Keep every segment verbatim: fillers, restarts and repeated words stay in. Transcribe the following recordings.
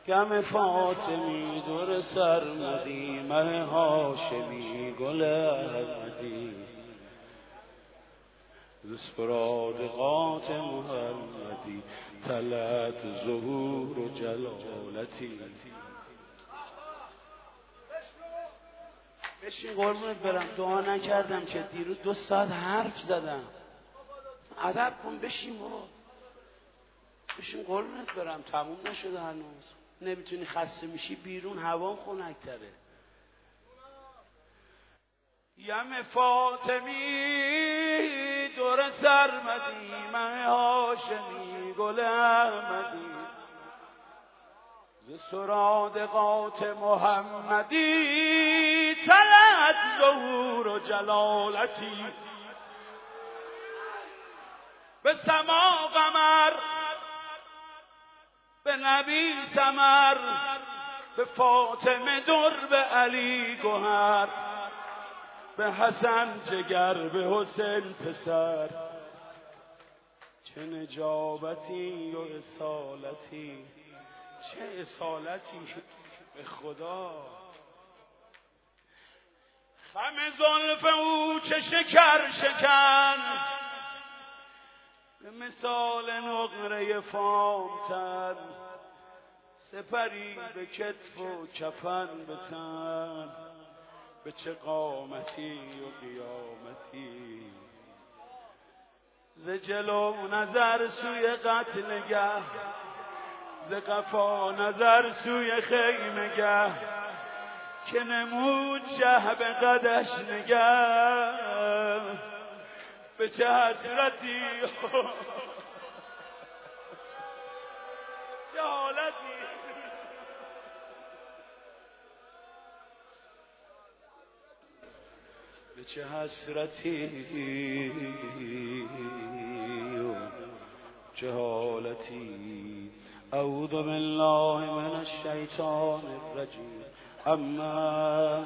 گم فاطمی دور سرمدی مه هاشمی گل احمدی زسپرادقات محمدی طلعت ظهور و جلالتی. بشین قربونت برم، دعا نکردم که دیروز دو ساعت حرف زدم. ادب کن، بشین بابا، بشین قربونت برم، تموم نشده هنوز. نمیتونی، خسته میشی بیرون، هوا خنک‌تره. یم فاطمی دور سرمدی مه هاشمی گل احمدی ز سرادقات محمدی طلعت ظهور و جلالتی. به سما قمر، به نبی سمر، به فاطمه در، به علی گوهر، به حسن جگر، به حسین پسر. چه نجابتی و اصالتی، چه اصالتی به خدا. خم زلف او چه شکر شکن، به مثال نقره فامتن. سپری به کتف و کفن به تن، به چه قامتی و قیامتی. ز جلو نظر سوی قتل نگه، ز قفا نظر سوی خیمه گه. که نمود شه به قدش نگه، به چه حسرتی چه حالتی. به چه حسرتی و چه حالتی. اعوذ بالله من الشیطان الرجیم. اما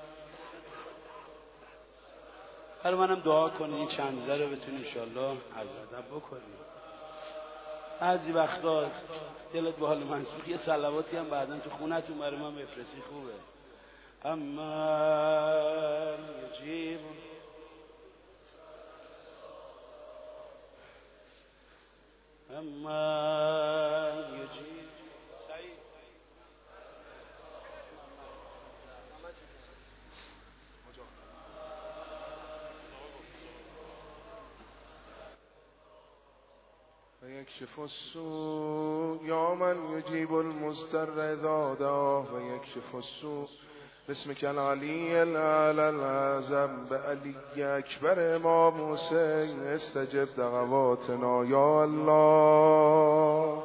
هر منم دعا کنید این چند ذره بتونید انشالله از ادب بکنید. بعضی وقتا دلت به حال منصور، یه صلواتی هم بعداً تو خونتون برای من بفرستی، خوبه. اما یجیب اما یجیب سعید و یکشف السوء یا من یجیب المضطر اذا دعاه و یکشف السوء باسمک العلی الاعلی الاعظم. به علی اکبر امام حسین استجب دعواتنا یا الله.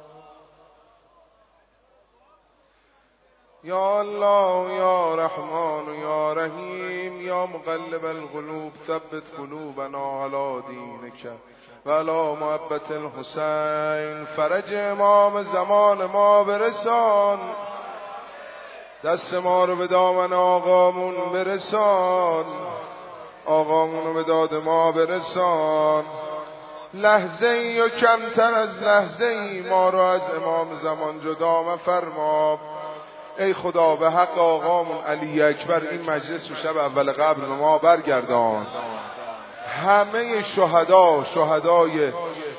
یا الله یا رحمان یا رحیم یا مقلب القلوب ثبت قلوبنا علی دینک و علی محبت الحسین. فرج امام زمان ما برسان، دست ما رو به دامن آقامون برسان، آقامون رو به داد ما برسان. لحظه ای و کمتر از لحظه ای ما رو از امام زمان جدا مفرما. ای خدا به حق آقامون علی اکبر این مجلس رو شب اول قبر به ما برگردان. همه شهدا، شهدای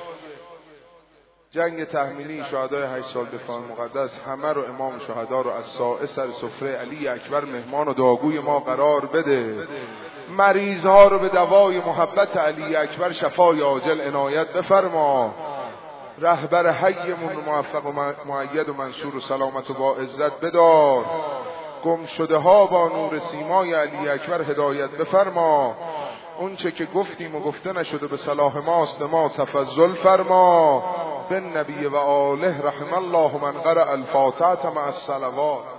جنگ تحمیلی، شهدای هشت سال دفاع مقدس، همه رو امام شهدا رو از سائه سر سفره علی اکبر مهمان و دعاگوی ما قرار بده. مریض ها رو به دوای محبت علی اکبر شفای عاجل عنایت بفرما. رهبر حیمون موفق و مؤید و منصور و سلامت و با عزت بدار. گم شده ها با نور سیمای علی اکبر هدایت بفرما. اون چه که گفتیم و گفته نشده به صلاح ماست، به ما تفضل فرما. بن نبی و آله رحم الله من قرأ الفاتحه مع الصلوات.